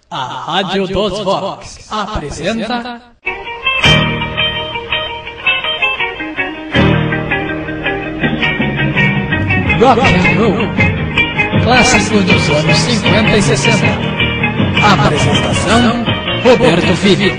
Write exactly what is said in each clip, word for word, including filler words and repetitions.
A Rádio dos Vox apresenta... Rock and Roll, clássicos dos anos cinquenta e sessenta. Apresentação, Roberto Filho.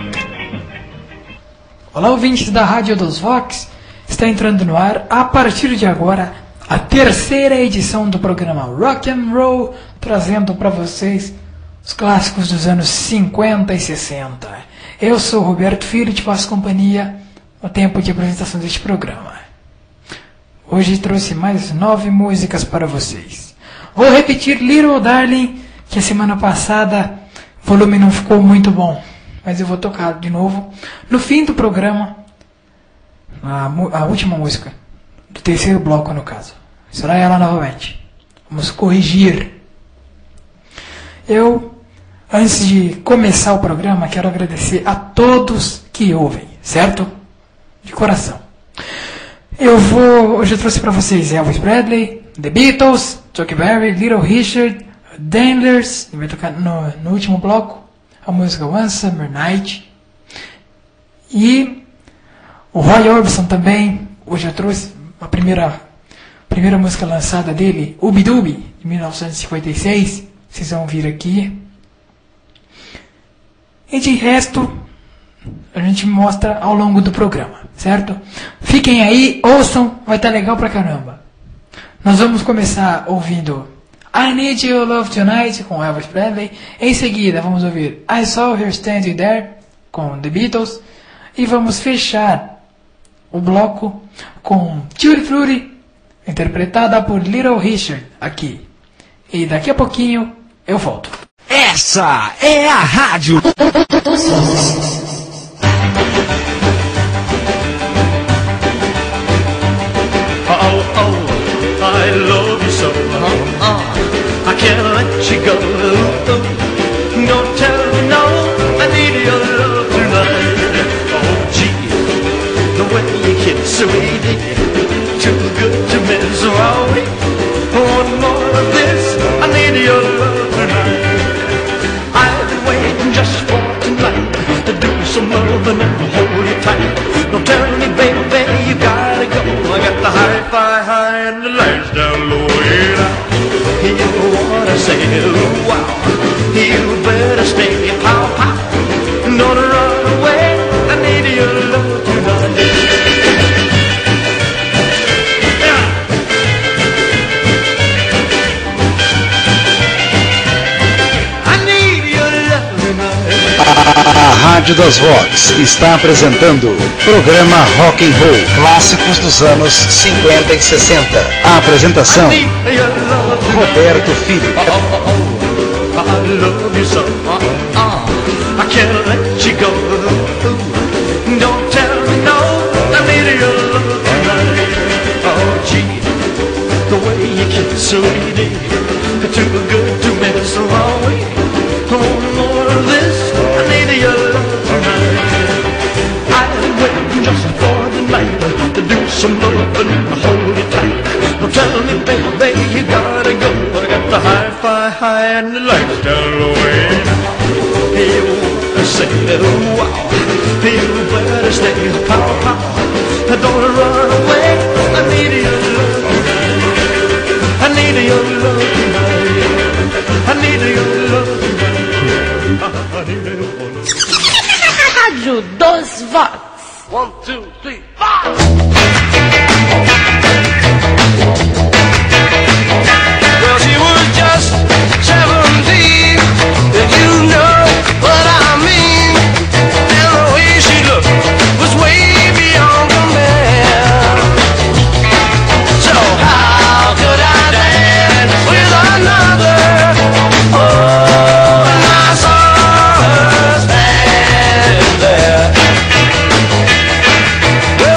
Olá, ouvintes da Rádio dos Vox. Está entrando no ar, a partir de agora, a terceira edição do programa Rock and Roll, trazendo para vocês os clássicos dos anos cinquenta e sessenta. Eu sou Roberto Filho e te faço companhia no tempo de apresentação deste programa. Hoje trouxe mais nove músicas para vocês. Vou repetir Little Darling, que a semana passada o volume não ficou muito bom, mas eu vou tocar de novo no fim do programa, a, a última música do terceiro bloco, no caso. Será ela novamente. Vamos corrigir. Eu, antes de começar o programa, quero agradecer a todos que ouvem, certo? De coração. Eu vou, hoje eu trouxe para vocês Elvis Presley, The Beatles, Chuck Berry, Little Richard, Danglers, vai tocar no, no último bloco a música One Summer Night, e o Roy Orbison também. Hoje eu trouxe a primeira, primeira música lançada dele, Ooby Dooby, de mil novecentos e cinquenta e seis, vocês vão vir aqui. E de resto, a gente mostra ao longo do programa, certo? Fiquem aí, ouçam, vai estar legal pra caramba. Nós vamos começar ouvindo I Need Your Love Tonight, com Elvis Presley. Em seguida, vamos ouvir I Saw Her Standing There, com The Beatles. E vamos fechar o bloco com Tutti Frutti, interpretada por Little Richard, aqui. E daqui a pouquinho, eu volto. Essa é a Rádio Oh, oh, I love you so, uh-uh. I can't let you go. Don't tell me no, I need your love tonight. Oh, gee, the way you kiss, sweetie, too good to miss. Oh, one more of this, I need your love tonight. I've been waiting just for tonight to do some loving and hold you tight. Don't tell me, baby, you gotta go. I got the hi-fi high and the lights down low. And I you wanna say, wow, you better stay, pow, pow. Don't run away, I need your love tonight. Yeah. I need your love tonight. A Rádio das Vox está apresentando o programa Rock and Roll, clássicos dos anos cinquenta e sessenta. A apresentação, Roberto Filho. Oh, oh, oh, I love you so, uh-uh. I can't let you go. Don't tell me no, I need your love tonight. Oh, gee, the way you kiss, sweetie, too good to miss. Oh, one more of this, I need your love tonight. I've been waiting just for the night to do some loving and hold you tight. Don't tell me, baby, you gotta go. I got the hi-fi high and the lights down low. You wanna say, wow, you better stay, pow, pow. Don't run away, I need your love tonight. I need your love tonight. I need your love tonight. I need your love tonight. Rádio dos Vox. One, two, three, five. Well, she was just seventeen, and you know what I mean. And the way she looked was way beyond compare. So how could I dance with another? Oh, and I saw her standing there.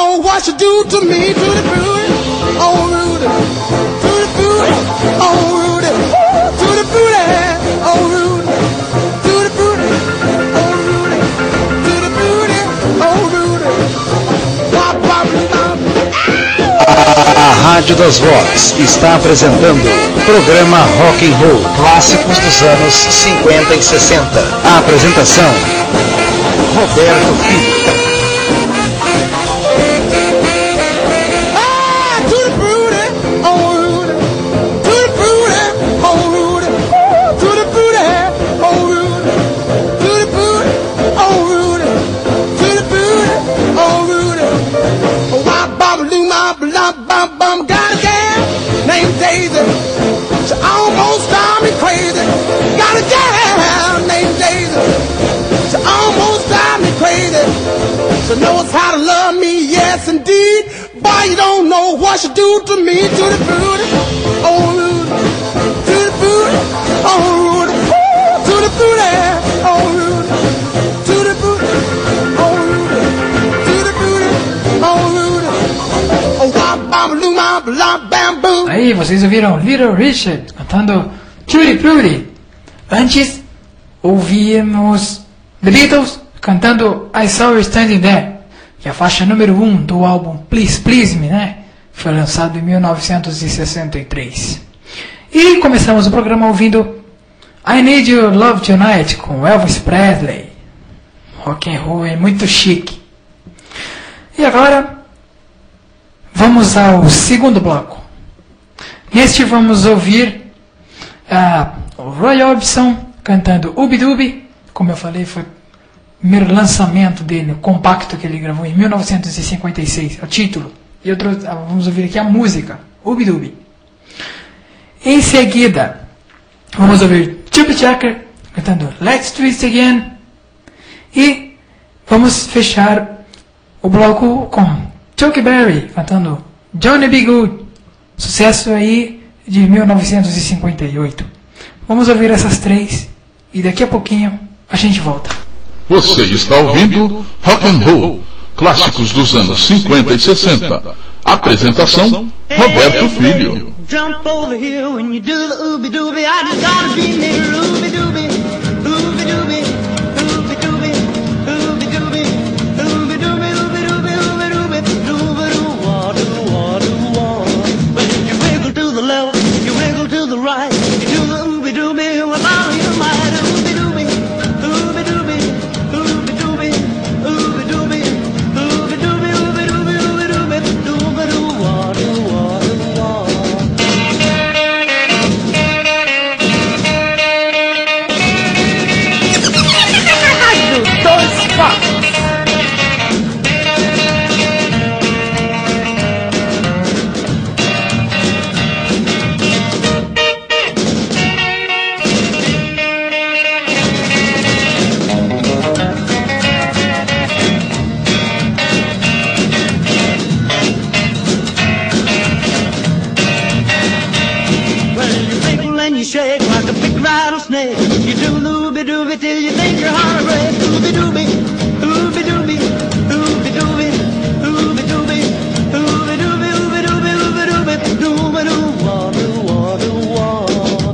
know what you do to me, to the booty, oh Rudy, to the booty, oh Rudy, to the booty, oh Rudy, to the booty, oh Rudy, to the booty, oh Rudy. A Rádio das Vozes está apresentando o programa Rock and Roll, clássicos dos anos cinquenta e sessenta. A apresentação, Roberto Filho. Bum, got a gal named Daisy. She almost drive me crazy. Got a gal named Daisy. She almost drive me crazy. She knows how to love me, yes indeed. Boy, you don't know what she do to me. To the booty, oh Rudy. To the booty, oh Rudy. To the booty, oh Rudy. To the booty, oh Rudy. To the booty, oh Rudy. Oh, wah, bam, loo, ma, blah, bam, boom. Aí vocês ouviram Little Richard cantando Tutti Frutti. Antes ouvimos The Beatles cantando I Saw You Standing There, que é a faixa número um do álbum Please Please Me, né? Foi lançado em mil novecentos e sessenta e três. E começamos o programa ouvindo I Need Your Love Tonight com Elvis Presley. Rock and roll é muito chique. E agora vamos ao segundo bloco. Neste vamos ouvir uh, o Roy Orbison cantando Ubi Dubi. Como eu falei, foi o primeiro lançamento dele, o compacto que ele gravou em mil novecentos e cinquenta e seis, é o título. E outro, uh, vamos ouvir aqui a música, Ubi Dubi. Em seguida, vamos ouvir Chubby Checker cantando Let's Twist Again. E vamos fechar o bloco com Chuck Berry cantando Johnny B. Good, sucesso aí de mil novecentos e cinquenta e oito. Vamos ouvir essas três e daqui a pouquinho a gente volta. Você está ouvindo Rock and Roll, clássicos dos anos cinquenta e sessenta. Apresentação, Roberto Filho. Jump over here when you do the ooby dooby. I just gotta be near ooby dooby, ooby dooby, ooby dooby, ooby dooby, ooby dooby, ooby dooby, ooby dooby, dooby doo wah doo wah doo wah. When you wiggle to the left, you wiggle to the right, you do the ooby dooby with all your might. Ooby dooby, ooby dooby, ooby dooby, ooby dooby, ooby dooby, ooby dooby, ooby dooby, dooby doo wah doo wah doo wah. Dos Vox. Shake like a big rattlesnake. You do looby dooby till you think your heart will break. Ooby dooby, ooby dooby, ooby dooby, ooby dooby, ooby dooby, ooby dooby, ooby dooby, dooby doo wah doo wah doo wah.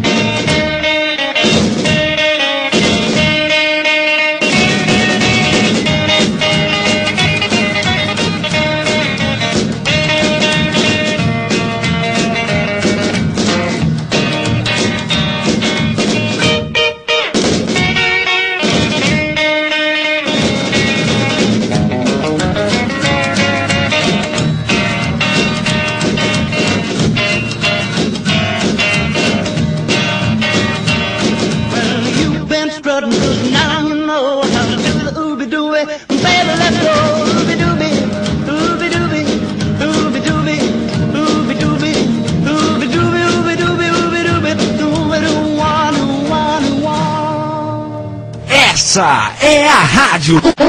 Essa é a rádio. Come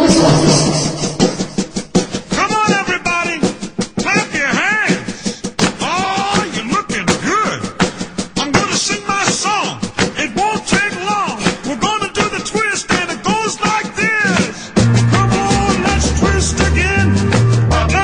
on, everybody, clap your hands. Oh, you're looking good. I'm gonna sing my song. It won't take long. We're gonna do the twist, and it goes like this. Come on, let's twist again.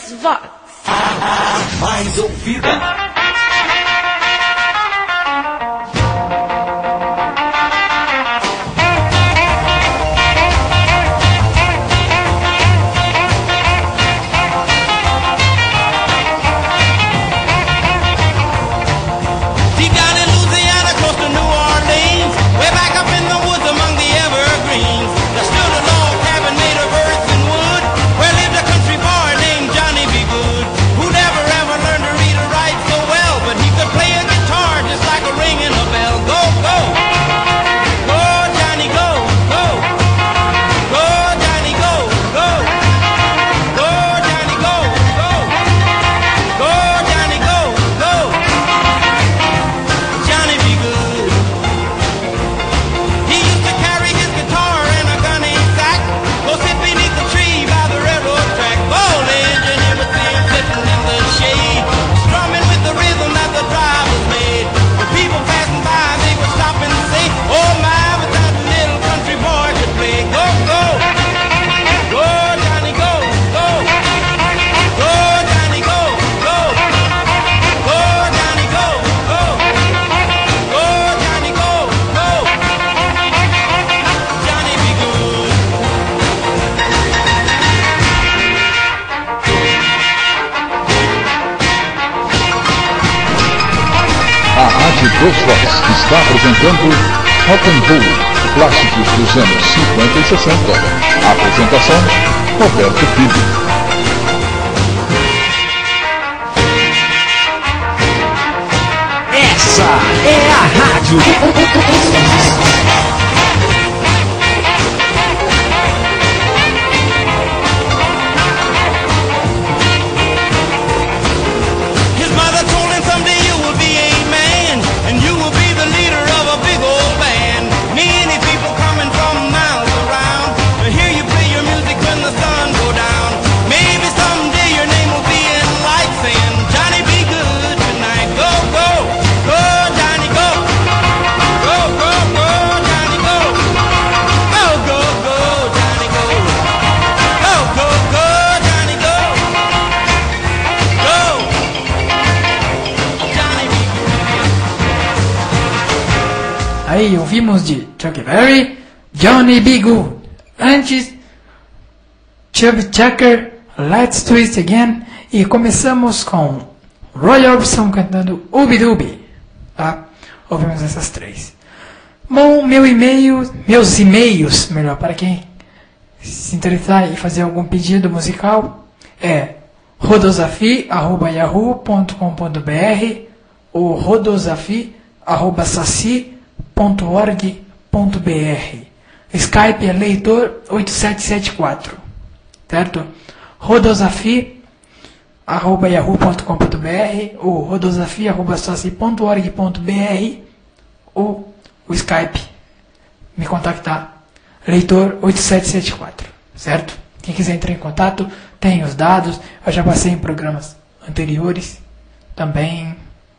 Dos Vox. Mais ouvida. Dos Vox está apresentando Rock and Roll, clássicos dos anos cinquenta e sessenta. A apresentação, Roberto Filho. Essa é a rádio. Aí ouvimos de Chuck Berry, Johnny B. Good. Antes, Chubby Checker, Let's Twist Again. E começamos com Roy Orbison cantando Ubi Dubi. Tá? Ouvimos essas três. Bom, meu e-mail, meus e-mails, melhor, para quem se interessar e fazer algum pedido musical, é rodosafi arroba yahoo ponto com ponto br ou rodosafi arroba saci ponto org ponto br. Skype é leitor oito sete sete quatro, certo? rodosafi arroba yahoo ponto com ponto br ou rodosafi arroba saci ponto org ponto br ou o Skype me contactar, leitor oito sete sete quatro, certo? Quem quiser entrar em contato, tem os dados, eu já passei em programas anteriores, também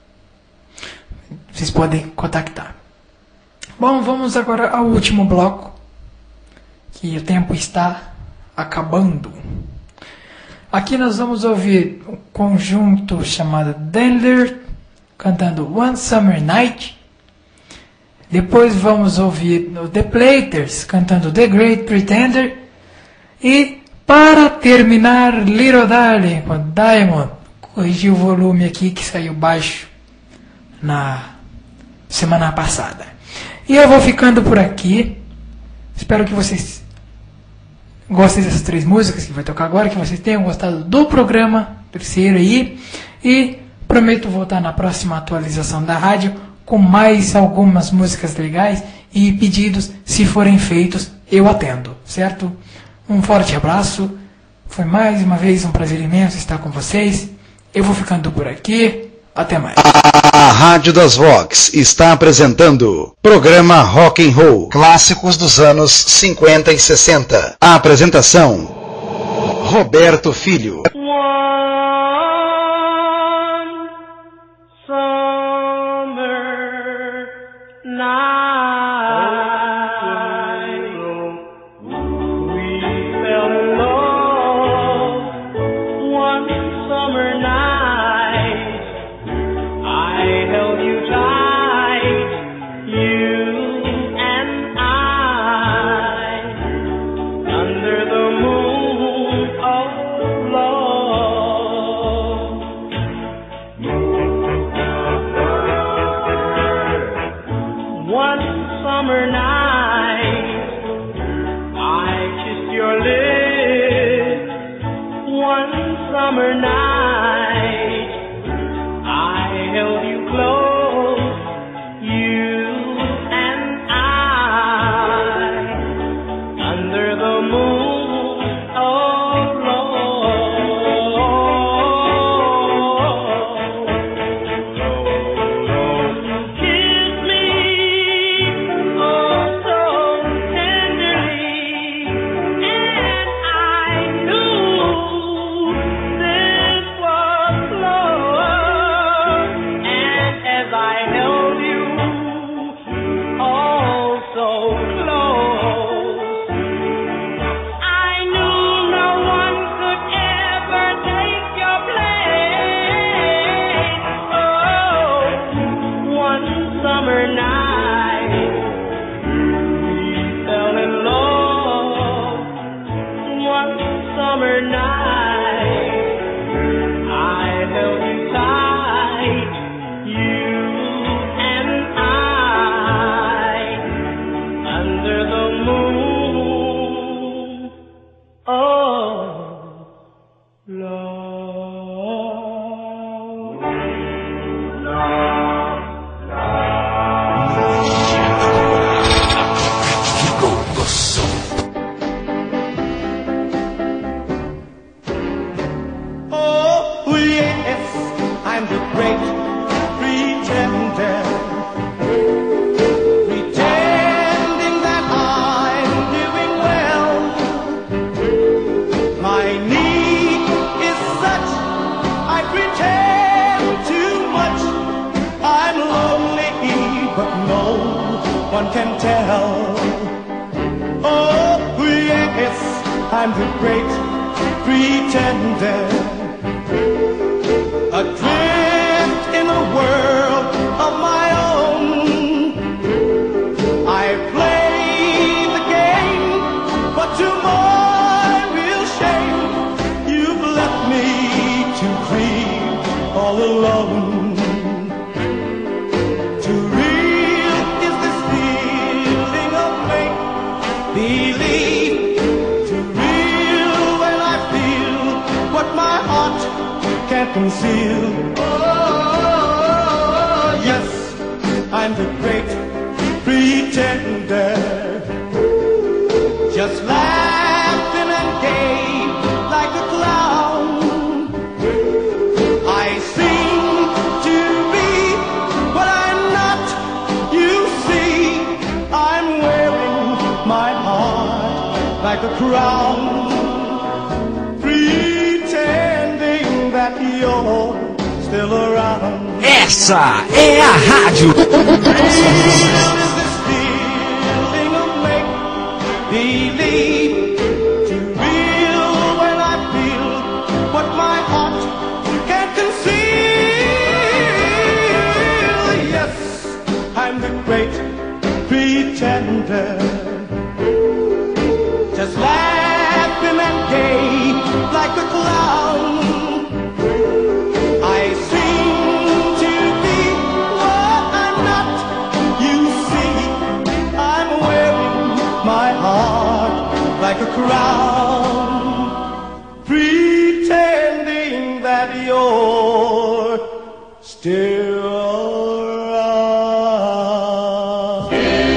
vocês podem contactar. Bom, vamos agora ao último bloco, que o tempo está acabando. Aqui nós vamos ouvir um conjunto chamado Danger cantando One Summer Night. Depois vamos ouvir o The Platers cantando The Great Pretender. E para terminar, Little Darling com Diamond. Corrigi o volume aqui que saiu baixo na semana passada. E eu vou ficando por aqui. Espero que vocês gostem dessas três músicas que vai tocar agora, que vocês tenham gostado do programa terceiro aí. E prometo voltar na próxima atualização da rádio com mais algumas músicas legais e pedidos, se forem feitos, eu atendo, certo? Um forte abraço. Foi mais uma vez um prazer imenso estar com vocês. Eu vou ficando por aqui. Até mais. A Rádio das Vox está apresentando programa Rock and Roll, clássicos dos anos cinquenta e sessenta. A apresentação, Roberto Filho. One summer night, I held you close, you and I, under the moon, oh Lord. Kiss me, oh so tenderly, and I knew this was love. And as I held you, oh so close, I knew no one could ever take your place. Oh, one summer night, we fell in love. One summer night, I held you tight, you and I, under the moon. Oh, love, love, Oh, yes, I'm the great pretender, pretending that I'm doing well. My need is such, I pretend too much. I'm lonely, but no one can tell. Oh, yes, I'm the great pretender, adrift in a world of my own. I play the game, but to my real shame, you've left me to grieve all alone. Too real is this feeling of make-believe. Too real when I feel what my heart can't conceal. Oh, yes, I'm the great pretender, just laughing and gay like a clown. I seem to be what I'm not, you see. I'm wearing my heart like a crown, pretending that you're still around. Essa é a rádio. Real is this feeling of make-believe. Too real when I feel what my heart can't conceal. Yes, I'm the great pretender, just laughing and gay like a clown. I seem to be what I'm not, you see. I'm wearing my heart like a crown, pretending that you're still around.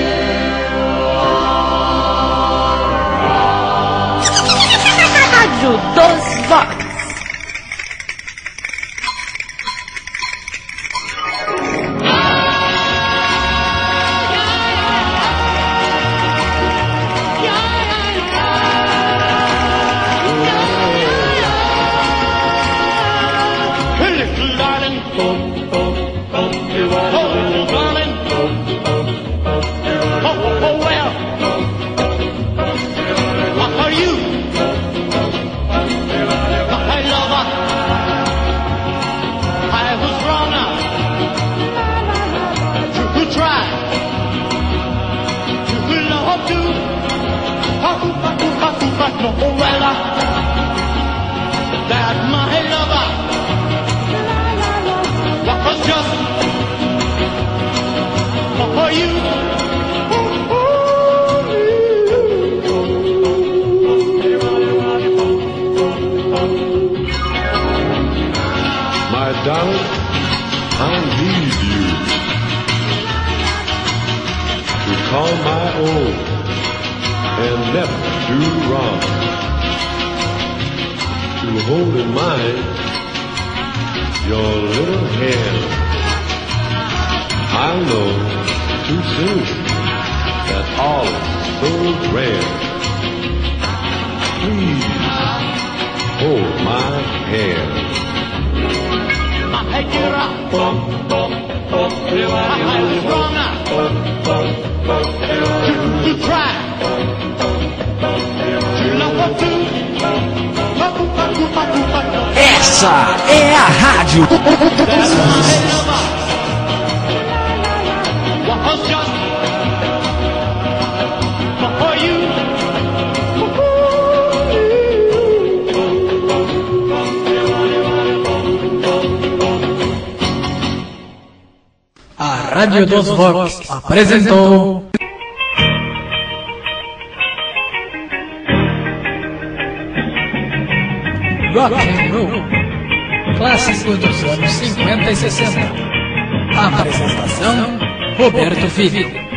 Rádio dos Vox. Little darling, oh, oh, oh, you are oh, little darling, oh, oh, oh, oh, oh, well, what are you, my lover? I was wrong now to try to love you, oh, oh, oh, oh, oh, well, that my lover was just for you. darling, I need you to call my own and never do wrong, to hold in mind your little hand. I know too soon that all is so grand. Please hold my hand. I take it up. I had strong enough to try to love her too. Essa é a rádio. A Rádio dos Vox apresentou Rock and Roll, clássicos dos anos cinquenta e sessenta. Apresentação: Roberto Filho.